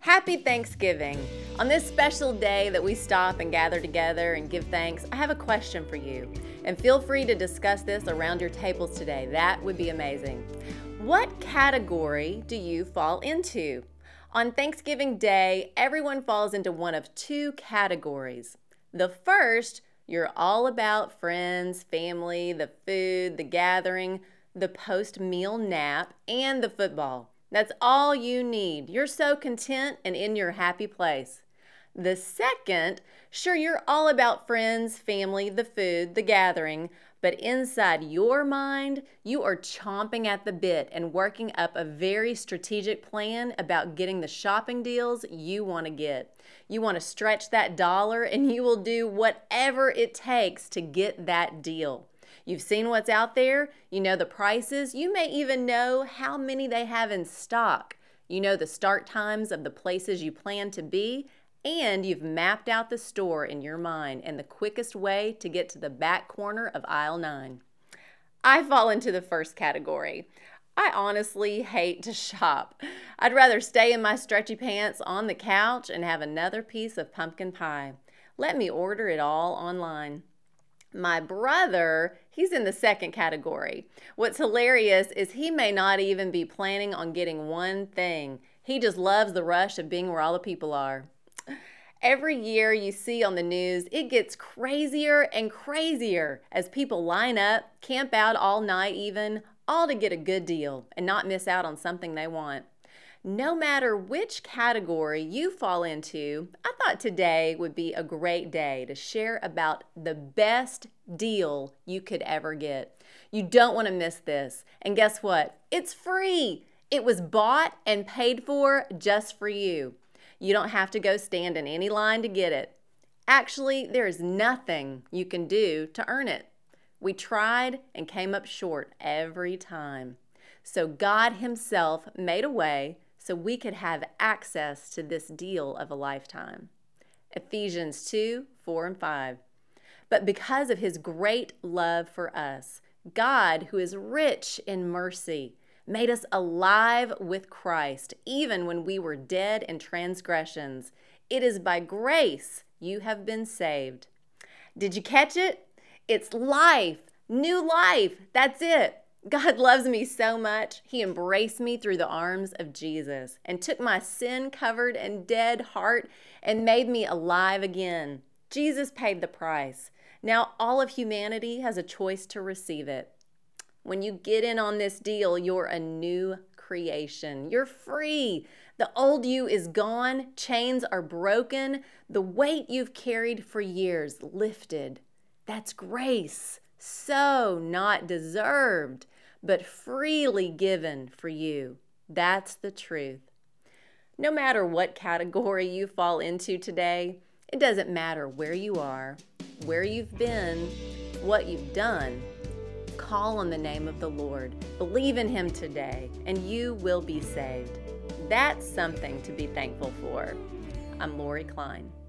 Happy Thanksgiving! On this special day that we stop and gather together and give thanks, I have a question for you. And feel free to discuss this around your tables today. That would be amazing. What category do you fall into? On Thanksgiving Day, everyone falls into one of two categories. The first, you're all about friends, family, the food, the gathering, the post-meal nap, and the football. That's all you need. You're so content and in your happy place. The second, sure, you're all about friends, family, the food, the gathering, but inside your mind, you are chomping at the bit and working up a very strategic plan about getting the shopping deals you want to get. You want to stretch that dollar and you will do whatever it takes to get that deal. You've seen what's out there, you know the prices, you may even know how many they have in stock. You know the start times of the places you plan to be, and you've mapped out the store in your mind and the quickest way to get to the back corner of aisle 9. I fall into the first category. I honestly hate to shop. I'd rather stay in my stretchy pants on the couch and have another piece of pumpkin pie. Let me order it all online. My brother, he's in the second category. What's hilarious is he may not even be planning on getting one thing. He just loves the rush of being where all the people are. Every year you see on the news, it gets crazier and crazier as people line up, camp out all night even, all to get a good deal and not miss out on something they want. No matter which category you fall into, I thought today would be a great day to share about the best deal you could ever get. You don't want to miss this. And guess what? It's free. It was bought and paid for just for you. You don't have to go stand in any line to get it. Actually, there is nothing you can do to earn it. We tried and came up short every time. So God Himself made a way so we could have access to this deal of a lifetime. Ephesians 2, 4, and 5. But because of His great love for us, God, who is rich in mercy, made us alive with Christ, even when we were dead in transgressions. It is by grace you have been saved. Did you catch it? It's life, new life. That's it. God loves me so much, He embraced me through the arms of Jesus and took my sin-covered and dead heart and made me alive again. Jesus paid the price. Now all of humanity has a choice to receive it. When you get in on this deal, you're a new creation. You're free. The old you is gone. Chains are broken. The weight you've carried for years lifted. That's grace. So not deserved, but freely given for you. That's the truth. No matter what category you fall into today, it doesn't matter where you are, where you've been, what you've done. Call on the name of the Lord. Believe in Him today, and you will be saved. That's something to be thankful for. I'm Lori Klein.